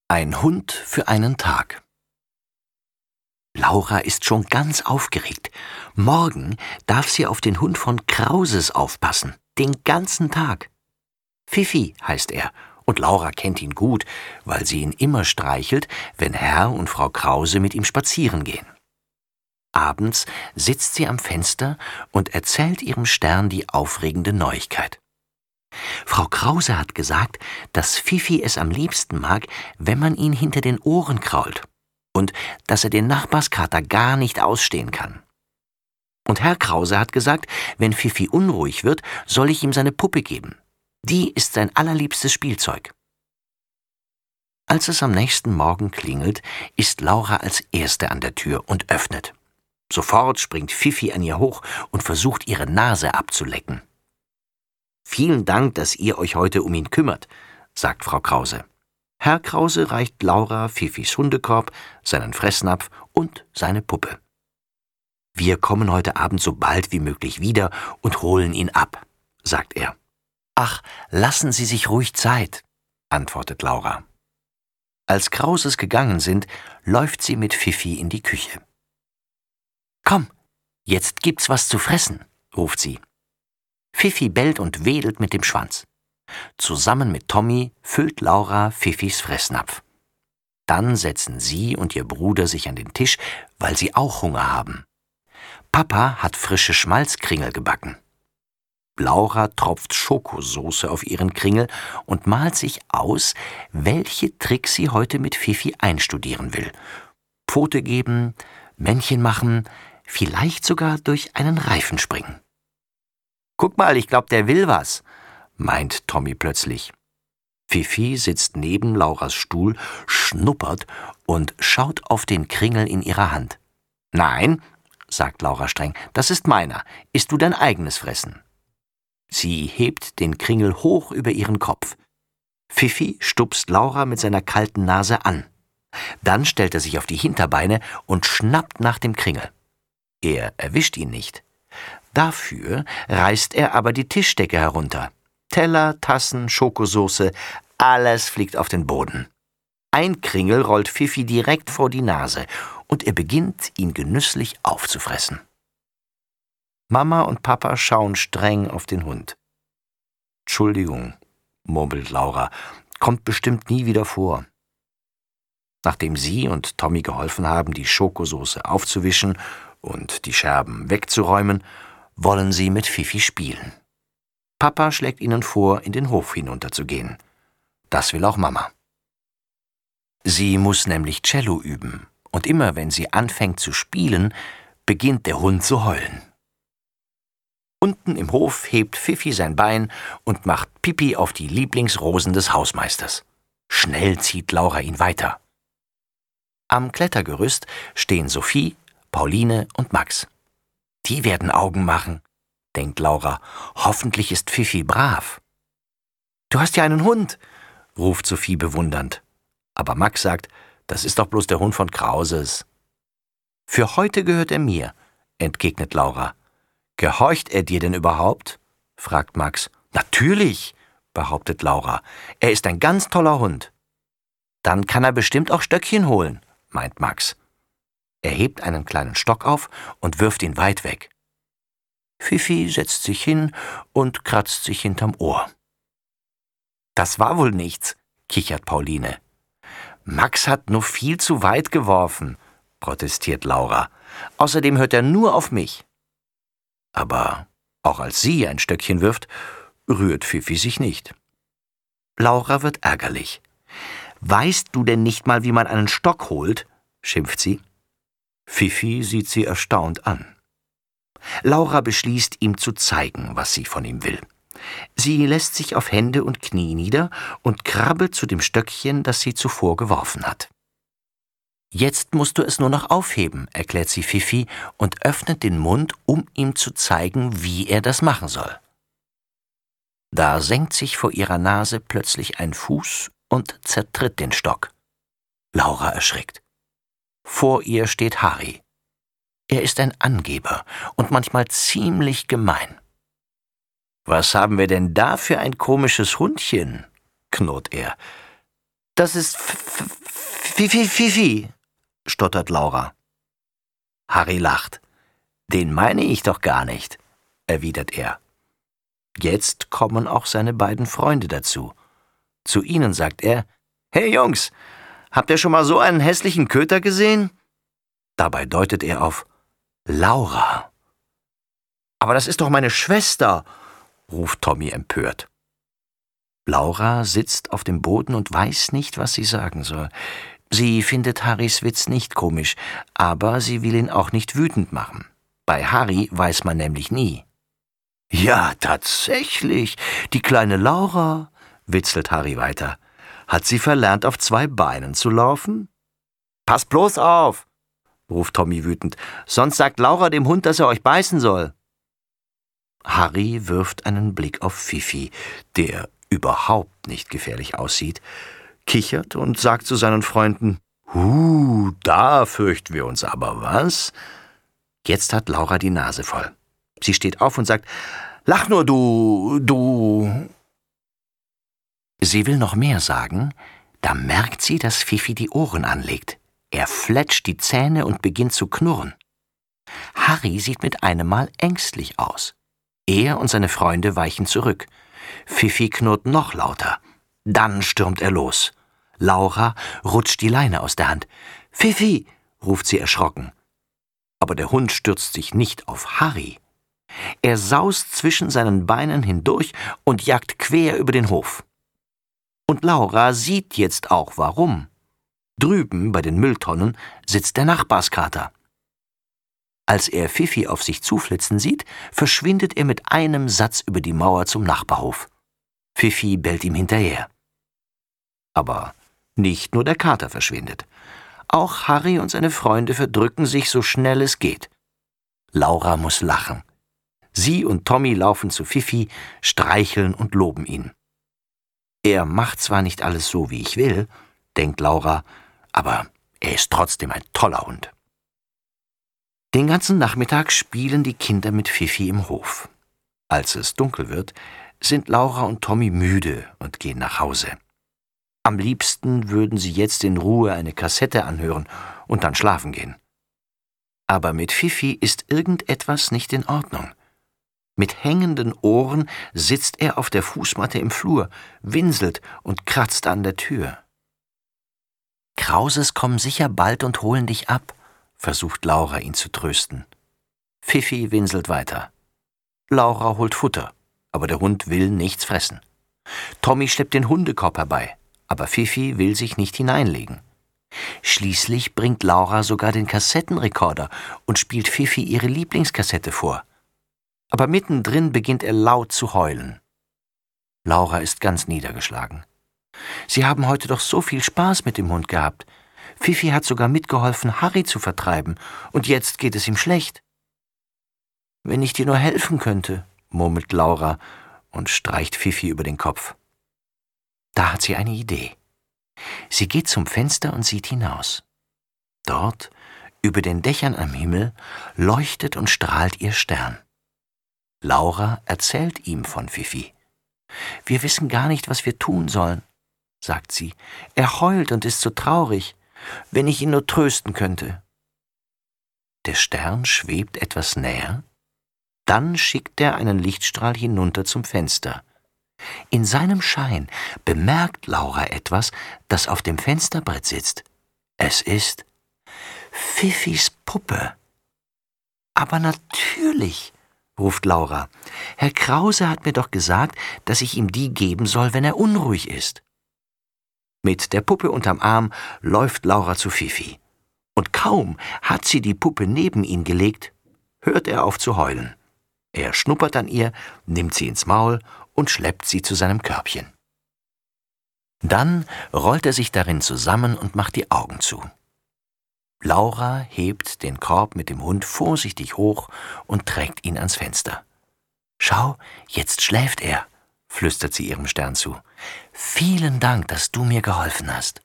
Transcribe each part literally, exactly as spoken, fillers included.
Ein Hund für einen Tag. Laura ist schon ganz aufgeregt. Morgen darf sie auf den Hund von Krauses aufpassen, den ganzen Tag. Fifi heißt er, und Laura kennt ihn gut, weil sie ihn immer streichelt, wenn Herr und Frau Krause mit ihm spazieren gehen. Abends sitzt sie am Fenster und erzählt ihrem Stern die aufregende Neuigkeit. Frau Krause hat gesagt, dass Fifi es am liebsten mag, wenn man ihn hinter den Ohren krault, und dass er den Nachbarskater gar nicht ausstehen kann. Und Herr Krause hat gesagt, wenn Fifi unruhig wird, soll ich ihm seine Puppe geben. Die ist sein allerliebstes Spielzeug. Als es am nächsten Morgen klingelt, ist Laura als Erste an der Tür und öffnet. Sofort springt Fifi an ihr hoch und versucht, ihre Nase abzulecken. »Vielen Dank, dass ihr euch heute um ihn kümmert«, sagt Frau Krause. Herr Krause reicht Laura Fifis Hundekorb, seinen Fressnapf und seine Puppe. »Wir kommen heute Abend so bald wie möglich wieder und holen ihn ab«, sagt er. »Ach, lassen Sie sich ruhig Zeit«, antwortet Laura. Als Krauses gegangen sind, läuft sie mit Fifi in die Küche. »Komm, jetzt gibt's was zu fressen«, ruft sie. Fifi bellt und wedelt mit dem Schwanz. Zusammen mit Tommy füllt Laura Fifis Fressnapf. Dann setzen sie und ihr Bruder sich an den Tisch, weil sie auch Hunger haben. Papa hat frische Schmalzkringel gebacken. Laura tropft Schokosoße auf ihren Kringel und malt sich aus, welche Tricks sie heute mit Fifi einstudieren will. Pfote geben, Männchen machen, vielleicht sogar durch einen Reifen springen. »Guck mal, ich glaub, der will was«, meint Tommy plötzlich. Fifi sitzt neben Lauras Stuhl, schnuppert und schaut auf den Kringel in ihrer Hand. »Nein«, sagt Laura streng, »das ist meiner. Isst du dein eigenes Fressen.« Sie hebt den Kringel hoch über ihren Kopf. Fifi stupst Laura mit seiner kalten Nase an. Dann stellt er sich auf die Hinterbeine und schnappt nach dem Kringel. Er erwischt ihn nicht. Dafür reißt er aber die Tischdecke herunter. Teller, Tassen, Schokosoße, alles fliegt auf den Boden. Ein Kringel rollt Fifi direkt vor die Nase und er beginnt, ihn genüsslich aufzufressen. Mama und Papa schauen streng auf den Hund. »Entschuldigung«, murmelt Laura, »kommt bestimmt nie wieder vor.« Nachdem sie und Tommy geholfen haben, die Schokosoße aufzuwischen und die Scherben wegzuräumen, wollen sie mit Fifi spielen. Papa schlägt ihnen vor, in den Hof hinunterzugehen. Das will auch Mama. Sie muss nämlich Cello üben, und immer wenn sie anfängt zu spielen, beginnt der Hund zu heulen. Unten im Hof hebt Fifi sein Bein und macht Pipi auf die Lieblingsrosen des Hausmeisters. Schnell zieht Laura ihn weiter. Am Klettergerüst stehen Sophie, Pauline und Max. Die werden Augen machen, denkt Laura. Hoffentlich ist Fifi brav. »Du hast ja einen Hund«, ruft Sophie bewundernd. Aber Max sagt, das ist doch bloß der Hund von Krauses. »Für heute gehört er mir«, entgegnet Laura. »Gehorcht er dir denn überhaupt?«, fragt Max. »Natürlich«, behauptet Laura. »Er ist ein ganz toller Hund.« »Dann kann er bestimmt auch Stöckchen holen«, meint Max. Er hebt einen kleinen Stock auf und wirft ihn weit weg. Fifi setzt sich hin und kratzt sich hinterm Ohr. »Das war wohl nichts«, kichert Pauline. »Max hat nur viel zu weit geworfen«, protestiert Laura. »Außerdem hört er nur auf mich.« Aber auch als sie ein Stöckchen wirft, rührt Fifi sich nicht. Laura wird ärgerlich. »Weißt du denn nicht mal, wie man einen Stock holt?«, schimpft sie. Fifi sieht sie erstaunt an. Laura beschließt, ihm zu zeigen, was sie von ihm will. Sie lässt sich auf Hände und Knie nieder und krabbelt zu dem Stöckchen, das sie zuvor geworfen hat. »Jetzt musst du es nur noch aufheben«, erklärt sie Fifi und öffnet den Mund, um ihm zu zeigen, wie er das machen soll. Da senkt sich vor ihrer Nase plötzlich ein Fuß und zertritt den Stock. Laura erschrickt. Vor ihr steht Harry. Er ist ein Angeber und manchmal ziemlich gemein. »Was haben wir denn da für ein komisches Hundchen?«, knurrt er. »Das ist Fifi, Fifi, stottert Laura. Harry lacht. Den meine ich doch gar nicht, erwidert er. Jetzt kommen auch seine beiden Freunde dazu. Zu ihnen sagt er: Hey Jungs, habt ihr schon mal so einen hässlichen Köter gesehen? Dabei deutet er auf Laura. Aber das ist doch meine Schwester, ruft Tommy empört. Laura sitzt auf dem Boden und weiß nicht, was sie sagen soll. Sie findet Harrys Witz nicht komisch, aber sie will ihn auch nicht wütend machen. Bei Harry weiß man nämlich nie. Ja, tatsächlich, die kleine Laura, witzelt Harry weiter. Hat sie verlernt, auf zwei Beinen zu laufen? Pass bloß auf, ruft Tommy wütend, sonst sagt Laura dem Hund, dass er euch beißen soll. Harry wirft einen Blick auf Fifi, der überhaupt nicht gefährlich aussieht, kichert und sagt zu seinen Freunden: Huh, da fürchten wir uns aber was? Jetzt hat Laura die Nase voll. Sie steht auf und sagt: Lach nur, du, du. Sie will noch mehr sagen, da merkt sie, dass Fifi die Ohren anlegt. Er fletscht die Zähne und beginnt zu knurren. Harry sieht mit einem Mal ängstlich aus. Er und seine Freunde weichen zurück. Fifi knurrt noch lauter. Dann stürmt er los. Laura rutscht die Leine aus der Hand. »Fifi«, ruft sie erschrocken. Aber der Hund stürzt sich nicht auf Harry. Er saust zwischen seinen Beinen hindurch und jagt quer über den Hof. Und Laura sieht jetzt auch warum. Drüben bei den Mülltonnen sitzt der Nachbarskater. Als er Fifi auf sich zuflitzen sieht, verschwindet er mit einem Satz über die Mauer zum Nachbarhof. Fifi bellt ihm hinterher. Aber nicht nur der Kater verschwindet. Auch Harry und seine Freunde verdrücken sich so schnell es geht. Laura muss lachen. Sie und Tommy laufen zu Fifi, streicheln und loben ihn. Er macht zwar nicht alles so, wie ich will, denkt Laura, aber er ist trotzdem ein toller Hund. Den ganzen Nachmittag spielen die Kinder mit Fifi im Hof. Als es dunkel wird, sind Laura und Tommy müde und gehen nach Hause. Am liebsten würden sie jetzt in Ruhe eine Kassette anhören und dann schlafen gehen. Aber mit Fifi ist irgendetwas nicht in Ordnung. Mit hängenden Ohren sitzt er auf der Fußmatte im Flur, winselt und kratzt an der Tür. »Krauses kommen sicher bald und holen dich ab«, versucht Laura, ihn zu trösten. Fifi winselt weiter. Laura holt Futter, aber der Hund will nichts fressen. Tommy schleppt den Hundekorb herbei, aber Fifi will sich nicht hineinlegen. Schließlich bringt Laura sogar den Kassettenrekorder und spielt Fifi ihre Lieblingskassette vor. Aber mittendrin beginnt er laut zu heulen. Laura ist ganz niedergeschlagen. Sie haben heute doch so viel Spaß mit dem Hund gehabt. Fifi hat sogar mitgeholfen, Harry zu vertreiben, und jetzt geht es ihm schlecht. »Wenn ich dir nur helfen könnte«, murmelt Laura und streicht Fifi über den Kopf. Da hat sie eine Idee. Sie geht zum Fenster und sieht hinaus. Dort, über den Dächern am Himmel, leuchtet und strahlt ihr Stern. Laura erzählt ihm von Fifi. »Wir wissen gar nicht, was wir tun sollen«, sagt sie. »Er heult und ist so traurig. Wenn ich ihn nur trösten könnte.« Der Stern schwebt etwas näher. Dann schickt er einen Lichtstrahl hinunter zum Fenster. In seinem Schein bemerkt Laura etwas, das auf dem Fensterbrett sitzt. Es ist Fifis Puppe. »Aber natürlich«, ruft Laura. »Herr Krause hat mir doch gesagt, dass ich ihm die geben soll, wenn er unruhig ist.« Mit der Puppe unterm Arm läuft Laura zu Fifi. Und kaum hat sie die Puppe neben ihn gelegt, hört er auf zu heulen. Er schnuppert an ihr, nimmt sie ins Maul und schleppt sie zu seinem Körbchen. Dann rollt er sich darin zusammen und macht die Augen zu. Laura hebt den Korb mit dem Hund vorsichtig hoch und trägt ihn ans Fenster. »Schau, jetzt schläft er«, flüstert sie ihrem Stern zu. »Vielen Dank, dass du mir geholfen hast.«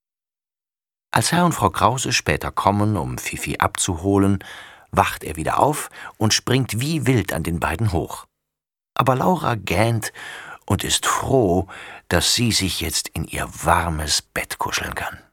Als Herr und Frau Krause später kommen, um Fifi abzuholen, wacht er wieder auf und springt wie wild an den beiden hoch. Aber Laura gähnt und ist froh, dass sie sich jetzt in ihr warmes Bett kuscheln kann.